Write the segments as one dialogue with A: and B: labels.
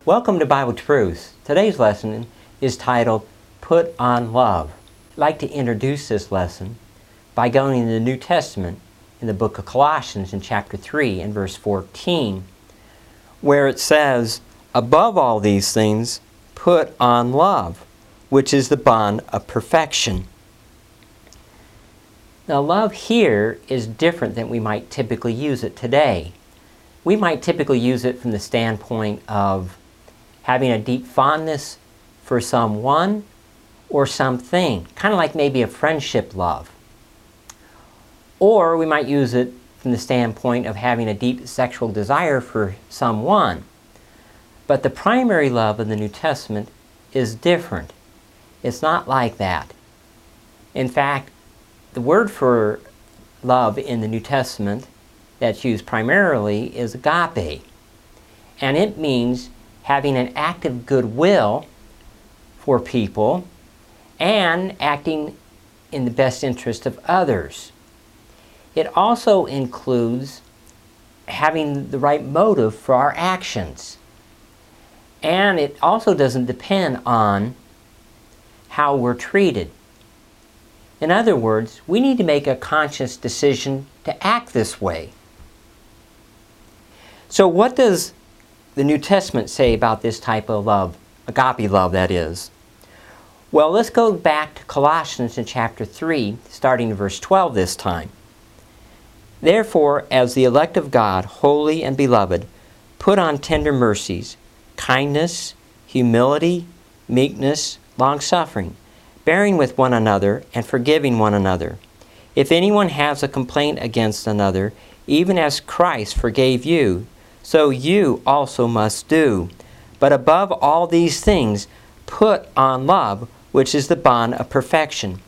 A: Welcome to Bible Truths. Today's lesson is titled, Put on Love. I'd like to introduce this lesson by going to the New Testament in the book of Colossians in chapter 3 and verse 14, where it says, above all these things, put on love, which is the bond of perfection. Now, love here is different than we might typically use it today. We might typically use it from the standpoint of having a deep fondness for someone or something, kind of like maybe a friendship love. Or we might use it from the standpoint of having a deep sexual desire for someone. But the primary love of the New Testament is different. It's not like that. In fact, the word for love in the New Testament that's used primarily is agape. And it means having an active goodwill for people and acting in the best interest of others. It also includes having the right motive for our actions. And it also doesn't depend on how we're treated. In other words, we need to make a conscious decision to act this way. So what does the New Testament say about this type of love, agape love that is? Well, let's go back to Colossians in chapter 3, starting in verse 12 this time. Therefore, as the elect of God, holy and beloved, put on tender mercies, kindness, humility, meekness, long-suffering, bearing with one another and forgiving one another. If anyone has a complaint against another, even as Christ forgave you, so you also must do. But above all these things, put on love, which is the bond of perfection.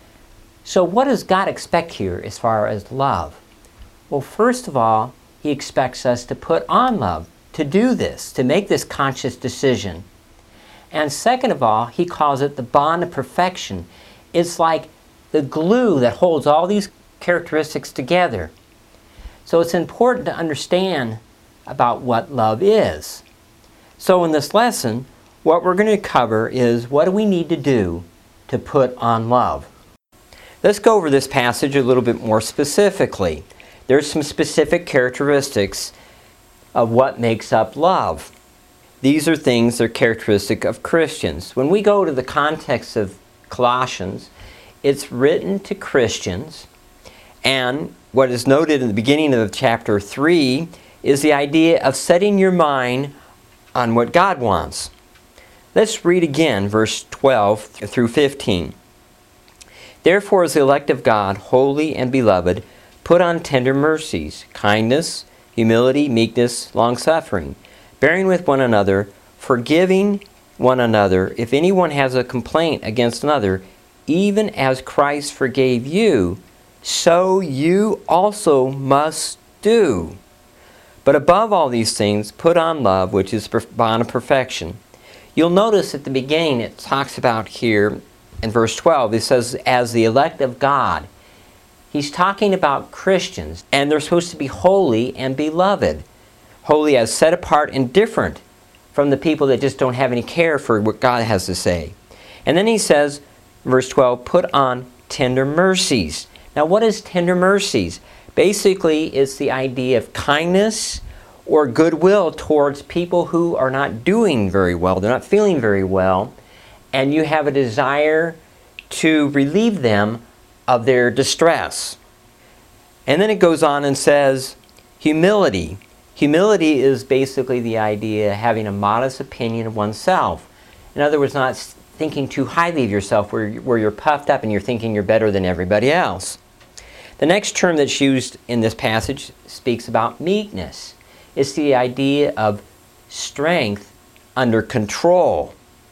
A: So what does God expect here as far as love? Well, first of all, He expects us to put on love, to do this, to make this conscious decision. And second of all, He calls it the bond of perfection. It's like the glue that holds all these characteristics together. So it's important to understand about what love is. So in this lesson, what we're going to cover is what do we need to do to put on love. Let's go over this passage a little bit more specifically. There's some specific characteristics of what makes up love. These are things that are characteristic of Christians. When we go to the context of Colossians, it's written to Christians, and what is noted in the beginning of chapter 3 is the idea of setting your mind on what God wants. Let's read again verse 12 through 15. Therefore, as the elect of God, holy and beloved, put on tender mercies, kindness, humility, meekness, long-suffering, bearing with one another, forgiving one another, if anyone has a complaint against another, even as Christ forgave you, so you also must do. But above all these things, put on love, which is the bond of perfection. You'll notice at the beginning it talks about here in verse 12, it says, as the elect of God. He's talking about Christians, and they're supposed to be holy and beloved. Holy as set apart and different from the people that just don't have any care for what God has to say. And then he says, verse 12, put on tender mercies. Now what is tender mercies? Basically, it's the idea of kindness or goodwill towards people who are not doing very well. They're not feeling very well, and you have a desire to relieve them of their distress. And then it goes on and says, humility. Humility is basically the idea of having a modest opinion of oneself. In other words, not thinking too highly of yourself where you're puffed up and you're thinking you're better than everybody else. The next term that's used in this passage speaks about meekness. It's the idea of strength under control.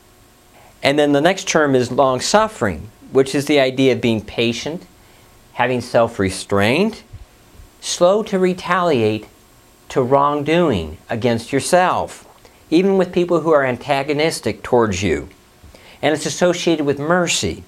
A: And then the next term is long-suffering, which is the idea of being patient, having self-restraint, slow to retaliate to wrongdoing against yourself, even with people who are antagonistic towards you. And it's associated with mercy.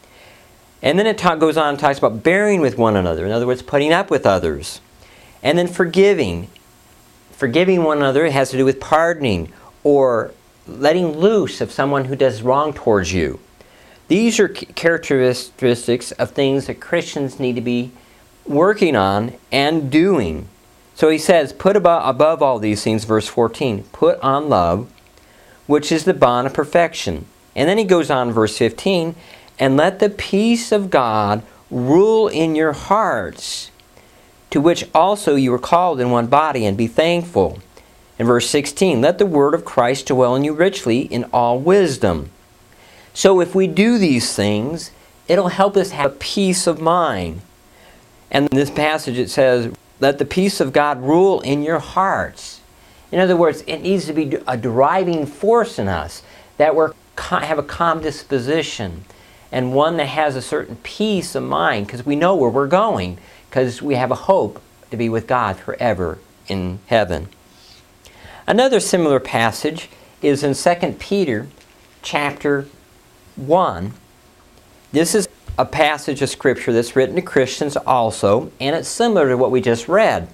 A: And then it goes on and talks about bearing with one another. In other words, putting up with others. And then forgiving. Forgiving one another has to do with pardoning or letting loose of someone who does wrong towards you. These are characteristics of things that Christians need to be working on and doing. So he says, put above all these things, verse 14, put on love, which is the bond of perfection. And then he goes on, verse 15, and let the peace of God rule in your hearts, to which also you were called in one body, and be thankful. In verse 16, let the word of Christ dwell in you richly in all wisdom. So if we do these things, it'll help us have a peace of mind. And in this passage it says, let the peace of God rule in your hearts. In other words, it needs to be a driving force in us, that we have a calm disposition, and one that has a certain peace of mind, because we know where we're going, because we have a hope to be with God forever in heaven. Another similar passage is in 2 Peter chapter 1. This is a passage of Scripture that's written to Christians also, and it's similar to what we just read.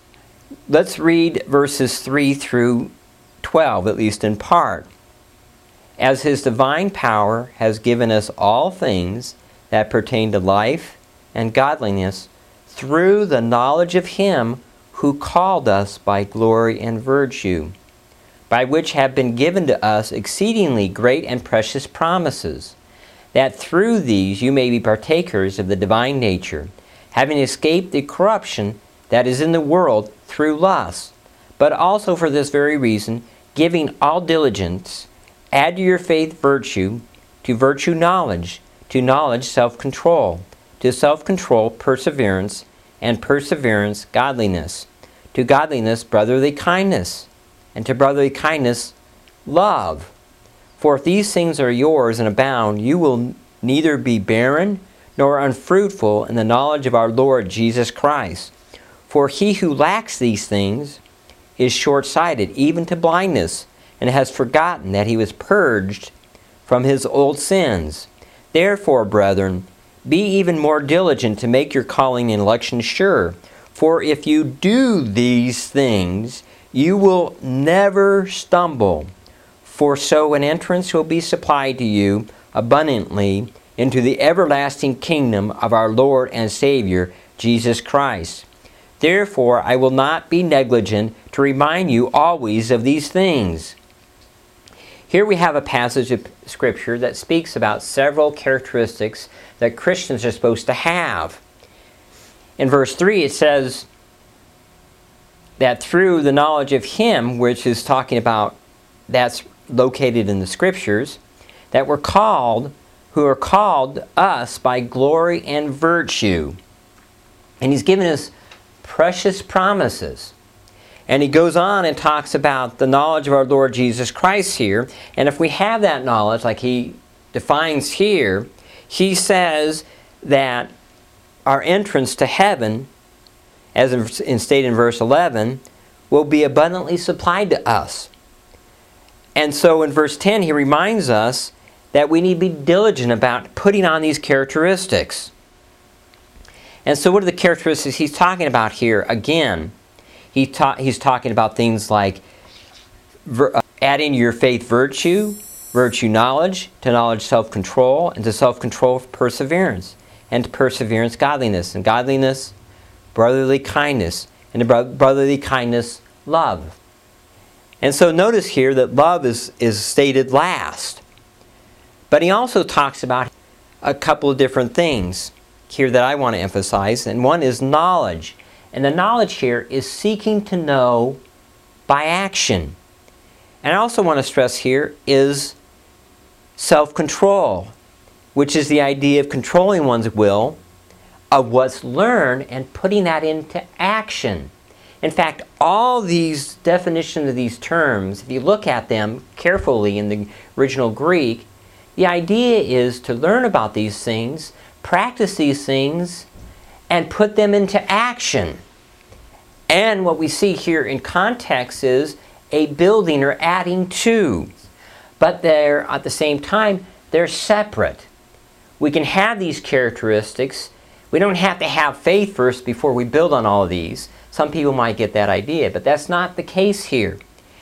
A: Let's read verses 3 through 12, at least in part. As His divine power has given us all things that pertain to life and godliness through the knowledge of Him who called us by glory and virtue, by which have been given to us exceedingly great and precious promises, that through these you may be partakers of the divine nature, having escaped the corruption that is in the world through lust. But also for this very reason, giving all diligence, add to your faith virtue, to virtue knowledge, to knowledge self-control, to self-control perseverance, and perseverance godliness, to godliness brotherly kindness, and to brotherly kindness love. For if these things are yours and abound, you will neither be barren nor unfruitful in the knowledge of our Lord Jesus Christ. For he who lacks these things is short-sighted, even to blindness, and has forgotten that he was purged from his old sins. Therefore, brethren, be even more diligent to make your calling and election sure. For if you do these things, you will never stumble. For so an entrance will be supplied to you abundantly into the everlasting kingdom of our Lord and Savior, Jesus Christ. Therefore, I will not be negligent to remind you always of these things. Here we have a passage of Scripture that speaks about several characteristics that Christians are supposed to have. In verse 3 it says that through the knowledge of Him, which is talking about, that's located in the Scriptures, that we're called, who are called us by glory and virtue. And He's given us precious promises. And he goes on and talks about the knowledge of our Lord Jesus Christ here. And if we have that knowledge, like he defines here, he says that our entrance to heaven, as stated in verse 11, will be abundantly supplied to us. And so in verse 10, he reminds us that we need to be diligent about putting on these characteristics. And so what are the characteristics he's talking about here? Again, he's talking about things like adding to your faith virtue, virtue knowledge, to knowledge self-control, and to self-control perseverance, and to perseverance godliness, and godliness brotherly kindness, and to brotherly kindness love. And so notice here that love is stated last. But he also talks about a couple of different things here that I want to emphasize, and one is knowledge. And the knowledge here is seeking to know by action. And I also want to stress here is self-control, which is the idea of controlling one's will of what's learned and putting that into action. In fact, all these definitions of these terms, if you look at them carefully in the original Greek, the idea is to learn about these things, practice these things, and put them into action. And what we see here in context is a building or adding to. But they're, at the same time, they're separate. We can have these characteristics. We don't have to have faith first before we build on all of these. Some people might get that idea, but that's not the case here.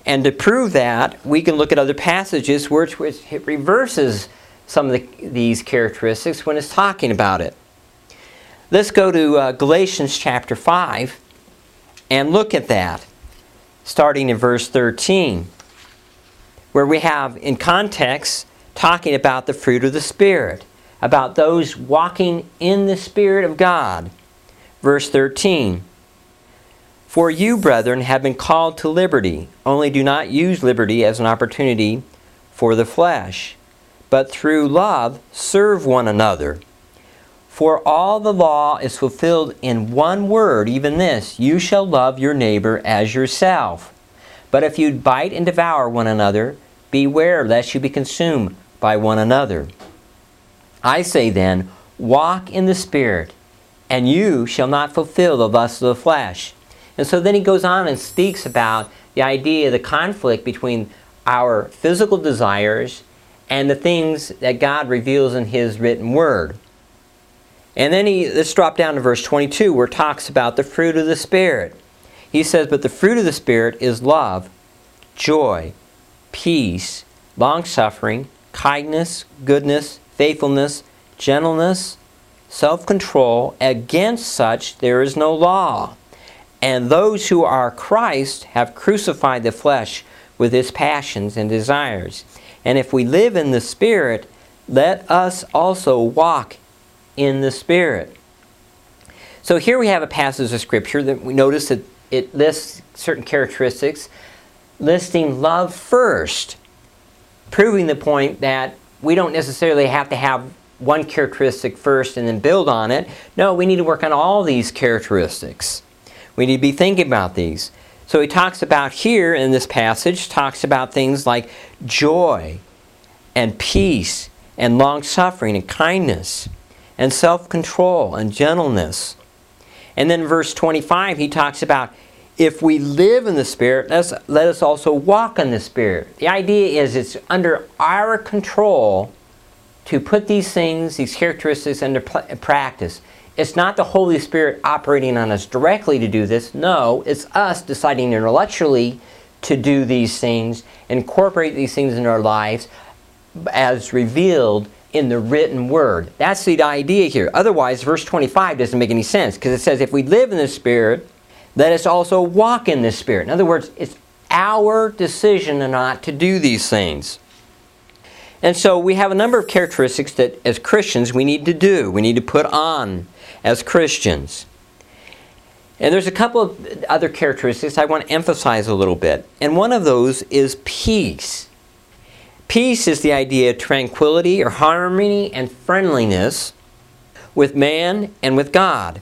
A: And to prove that, we can look at other passages which it reverses some of these characteristics when it's talking about it. Let's go to Galatians chapter 5 and look at that, starting in verse 13, where we have, in context, talking about the fruit of the Spirit, about those walking in the Spirit of God. Verse 13, "For you, brethren, have been called to liberty, only do not use liberty as an opportunity for the flesh, but through love serve one another. For all the law is fulfilled in one word, even this, you shall love your neighbor as yourself. But if you bite and devour one another, beware lest you be consumed by one another. I say then, walk in the Spirit, and you shall not fulfill the lusts of the flesh." And so then he goes on and speaks about the idea of the conflict between our physical desires and the things that God reveals in His written Word. And then let's drop down to verse 22, where it talks about the fruit of the Spirit. He says, "But the fruit of the Spirit is love, joy, peace, long-suffering, kindness, goodness, faithfulness, gentleness, self-control. Against such there is no law. And those who are Christ have crucified the flesh with its passions and desires. And if we live in the Spirit, let us also walk in the Spirit." So here we have a passage of Scripture that we notice that it lists certain characteristics, listing love first, proving the point that we don't necessarily have to have one characteristic first and then build on it. No, we need to work on all these characteristics. We need to be thinking about these. So he talks about here in this passage, talks about things like joy and peace and long-suffering and kindness and self-control and gentleness. And then verse 25, he talks about if we live in the Spirit, let us also walk in the Spirit. The idea is it's under our control to put these things, these characteristics into practice. It's not the Holy Spirit operating on us directly to do this. No, it's us deciding intellectually to do these things, incorporate these things in our lives as revealed in the written Word. That's the idea here. Otherwise, verse 25 doesn't make any sense, because it says, if we live in the Spirit, let us also walk in the Spirit. In other words, it's our decision not to do these things. And so we have a number of characteristics that as Christians we need to do, we need to put on as Christians. And there's a couple of other characteristics I want to emphasize a little bit. And one of those is peace. Peace is the idea of tranquility or harmony and friendliness with man and with God.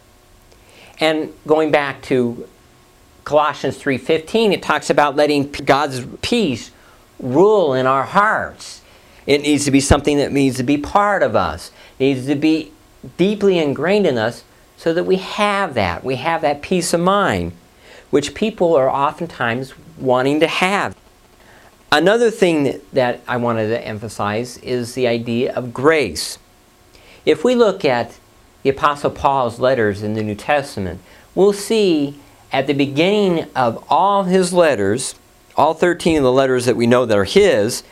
A: And going back to Colossians 3:15, it talks about letting God's peace rule in our hearts. It needs to be something that needs to be part of us. It needs to be deeply ingrained in us so that we have that. We have that peace of mind, which people are oftentimes wanting to have. Another thing that I wanted to emphasize is the idea of grace. If we look at the Apostle Paul's letters in the New Testament, we'll see at the beginning of all his letters, all 13 of the letters that we know that are his,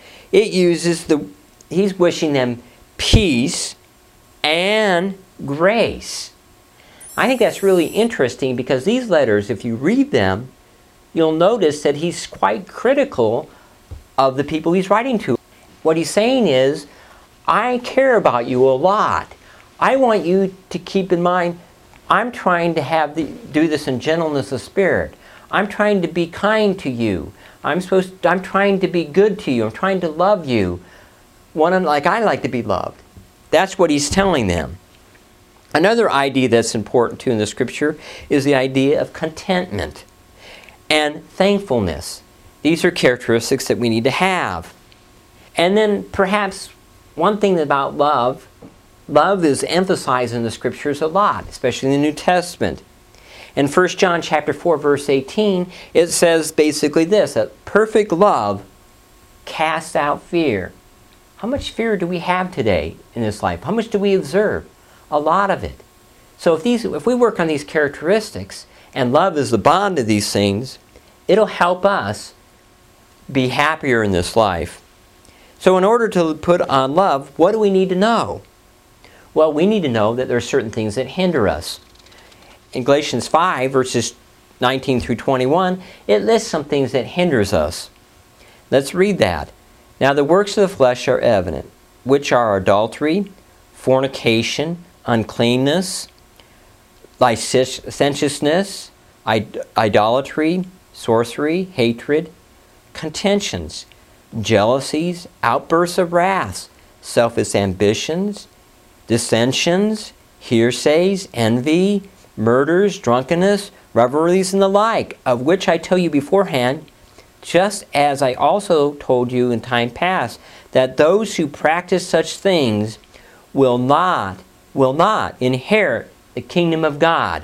A: he's wishing them peace and grace. I think that's really interesting because these letters, if you read them, you'll notice that he's quite critical of the people he's writing to. What he's saying is, I care about you a lot. I want you to keep in mind, I'm trying to do this in gentleness of spirit. I'm trying to be kind to you. I'm trying to be good to you. I'm trying to love you. Like I like to be loved. That's what he's telling them. Another idea that's important too in the Scripture is the idea of contentment and thankfulness. These are characteristics that we need to have. And then perhaps one thing about love is emphasized in the Scriptures a lot, especially in the New Testament. In 1 John chapter 4, verse 18, it says basically this, that perfect love casts out fear. How much fear do we have today in this life? How much do we observe? A lot of it. So if we work on these characteristics, and love is the bond of these things, it'll help us be happier in this life. So in order to put on love, what do we need to know? Well, we need to know that there are certain things that hinder us. In Galatians 5, verses 19 through 21, it lists some things that hinders us. Let's read that. Now the works of the flesh are evident, which are adultery, fornication, uncleanness, licentiousness, idolatry, sorcery, hatred, contentions, jealousies, outbursts of wrath, selfish ambitions, dissensions, hearsays, envy, murders, drunkenness, revelries, and the like, of which I tell you beforehand, just as I also told you in time past, that those who practice such things will not inherit the kingdom of God.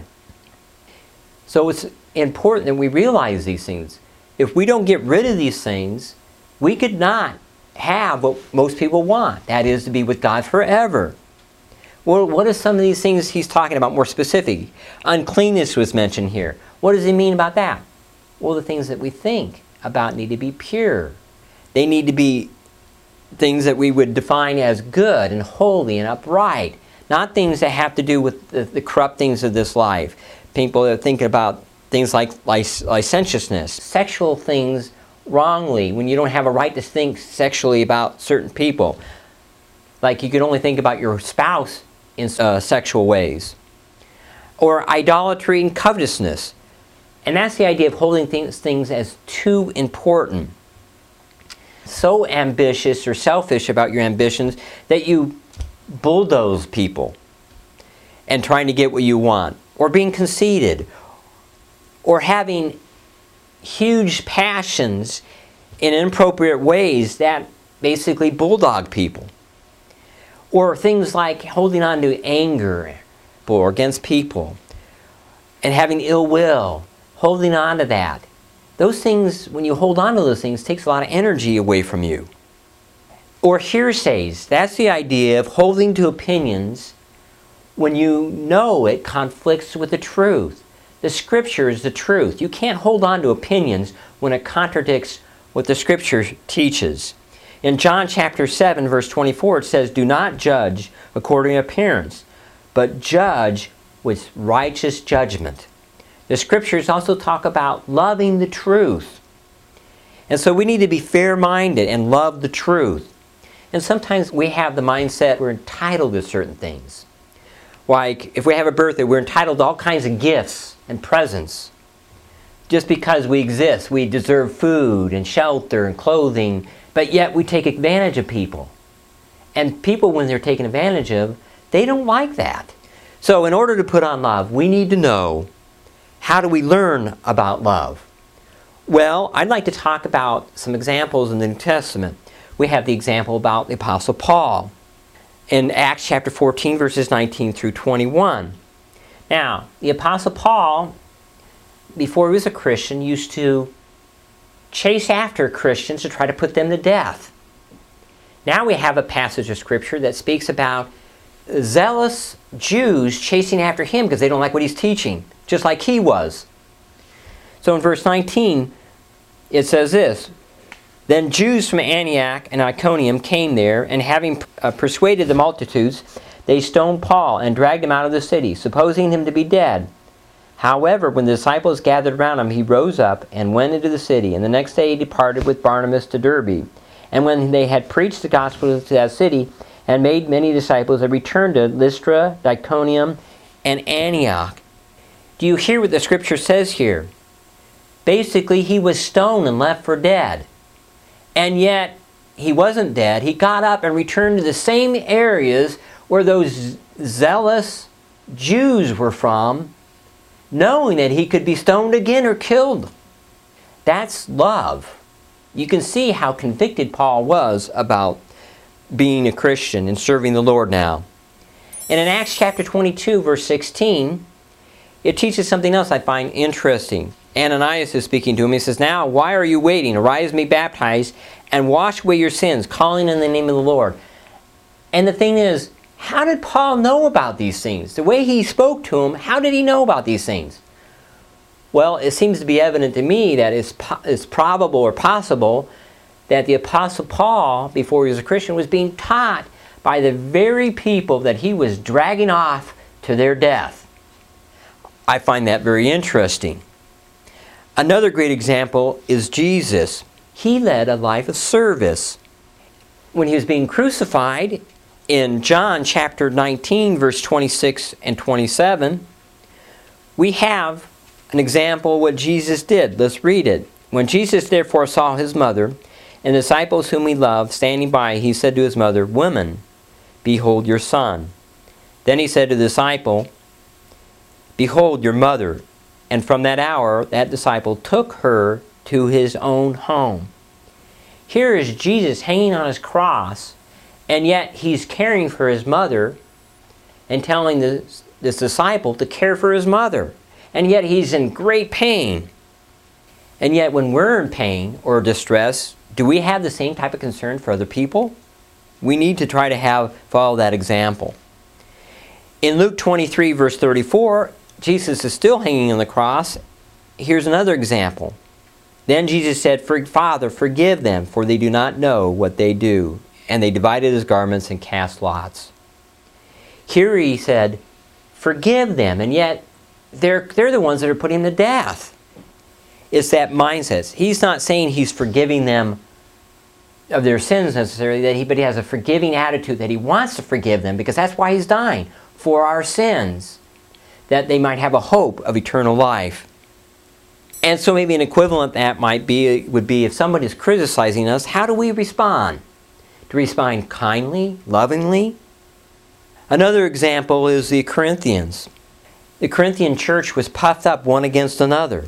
A: So it's important that we realize these things. If we don't get rid of these things, we could not have what most people want. That is to be with God forever. Well, what are some of these things he's talking about more specific? Uncleanness was mentioned here. What does he mean about that? Well, the things that we think about need to be pure. They need to be things that we would define as good and holy and upright. Not things that have to do with the corrupt things of this life. People that think about things like licentiousness, sexual things wrongly, when you don't have a right to think sexually about certain people. Like you can only think about your spouse in sexual ways. Or idolatry and covetousness. And that's the idea of holding things as too important. So ambitious or selfish about your ambitions that you bulldoze people and trying to get what you want. Or being conceited. Or having huge passions in inappropriate ways that basically bulldog people. Or things like holding on to anger or against people and having ill will, holding on to that. Those things, when you hold on to those things, takes a lot of energy away from you. Or hearsays. That's the idea of holding to opinions when you know it conflicts with the truth. The Scripture is the truth. You can't hold on to opinions when it contradicts what the Scripture teaches. In John chapter 7, verse 24, it says, "Do not judge according to appearance, but judge with righteous judgment." The Scriptures also talk about loving the truth. And so we need to be fair-minded and love the truth. And sometimes we have the mindset we're entitled to certain things. Like, if we have a birthday, we're entitled to all kinds of gifts and presents. Just because we exist, we deserve food and shelter and clothing, but yet we take advantage of people. And people, when they're taken advantage of, they don't like that. So in order to put on love, we need to know, how do we learn about love? Well, I'd like to talk about some examples in the New Testament. We have the example about the Apostle Paul in Acts chapter 14, verses 19 through 21. Now, the Apostle Paul, before he was a Christian, used to chase after Christians to try to put them to death. Now we have a passage of Scripture that speaks about zealous Jews chasing after him because they don't like what he's teaching, just like he was. So in verse 19, it says this, "Then Jews from Antioch and Iconium came there, and having persuaded the multitudes, they stoned Paul and dragged him out of the city, supposing him to be dead. However, when the disciples gathered around him, he rose up and went into the city, and the next day he departed with Barnabas to Derbe. And when they had preached the gospel to that city and made many disciples, they returned to Lystra, Iconium, and Antioch." Do you hear what the Scripture says here? Basically, he was stoned and left for dead. And yet, he wasn't dead. He got up and returned to the same areas where those zealous Jews were from, knowing that he could be stoned again or killed. That's love. You can see how convicted Paul was about being a Christian and serving the Lord now. And in Acts chapter 22, verse 16, it teaches something else I find interesting. Ananias is speaking to him. He says, "Now, why are you waiting? Arise and be baptized and wash away your sins, calling in the name of the Lord." And the thing is, how did Paul know about these things? The way he spoke to him, how did he know about these things? Well, it seems to be evident to me that it's probable or possible that the Apostle Paul, before he was a Christian, was being taught by the very people that he was dragging off to their death. I find that very interesting. Another great example is Jesus. He led a life of service. When he was being crucified, in John chapter 19, verse 26 and 27, we have an example of what Jesus did. Let's read it. When Jesus therefore saw his mother and the disciples whom he loved standing by, he said to his mother, Woman, behold your son. Then he said to the disciple, Behold your mother. And from that hour, that disciple took her to his own home. Here is Jesus hanging on his cross, and yet he's caring for his mother and telling this disciple to care for his mother. And yet he's in great pain. And yet when we're in pain or distress, do we have the same type of concern for other people? We need to try to follow that example. In Luke 23, verse 34, Jesus is still hanging on the cross. Here's another example. Then Jesus said, Father, forgive them, for they do not know what they do. And they divided his garments and cast lots. Here he said, forgive them, and yet they're the ones that are putting him to death. It's that mindset. He's not saying he's forgiving them of their sins necessarily, but he has a forgiving attitude that he wants to forgive them, because that's why he's dying, for our sins, that they might have a hope of eternal life. And so maybe an equivalent that would be if somebody is criticizing us, how do we respond? To respond kindly, lovingly? Another example is the Corinthians. The Corinthian church was puffed up one against another.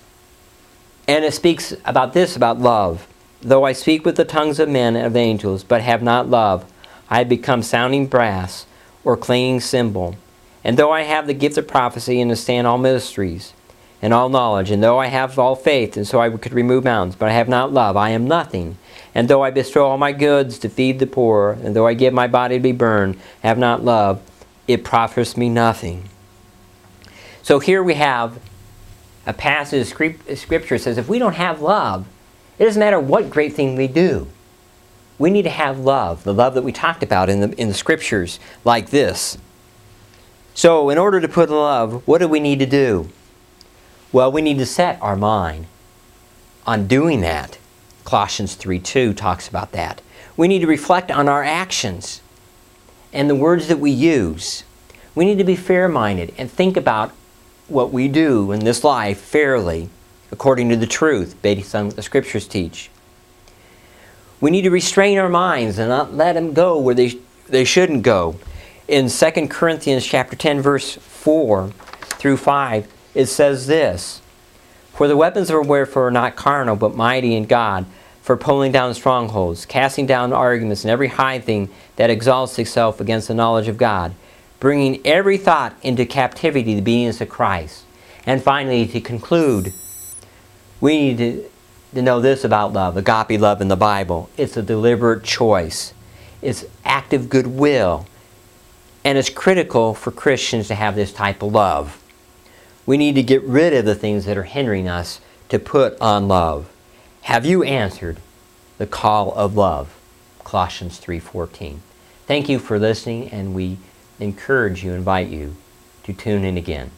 A: And it speaks about love. Though I speak with the tongues of men and of angels, but have not love, I have become sounding brass or clanging cymbal. And though I have the gift of prophecy and understand all mysteries and all knowledge, and though I have all faith, and so I could remove mountains, but I have not love, I am nothing. And though I bestow all my goods to feed the poor, and though I give my body to be burned, have not love, it profits me nothing. So here we have a passage of Scripture that says if we don't have love, it doesn't matter what great thing we do. We need to have love, the love that we talked about in the Scriptures like this. So in order to put love, what do we need to do? Well, we need to set our mind on doing that. Colossians 3:2 talks about that. We need to reflect on our actions and the words that we use. We need to be fair-minded and think about what we do in this life fairly, according to the truth, based on what the Scriptures teach. We need to restrain our minds and not let them go where they shouldn't go. In 2 Corinthians chapter 10, verse 4 through 5, it says this, For the weapons of our warfare are not carnal, but mighty in God, for pulling down strongholds, casting down arguments and every high thing that exalts itself against the knowledge of God, bringing every thought into captivity to the obedience of Christ. And finally, to conclude, we need to know this about love, agape love in the Bible. It's a deliberate choice. It's active goodwill. And it's critical for Christians to have this type of love. We need to get rid of the things that are hindering us to put on love. Have you answered the call of love? Colossians 3:14. Thank you for listening, and we encourage you, invite you to tune in again.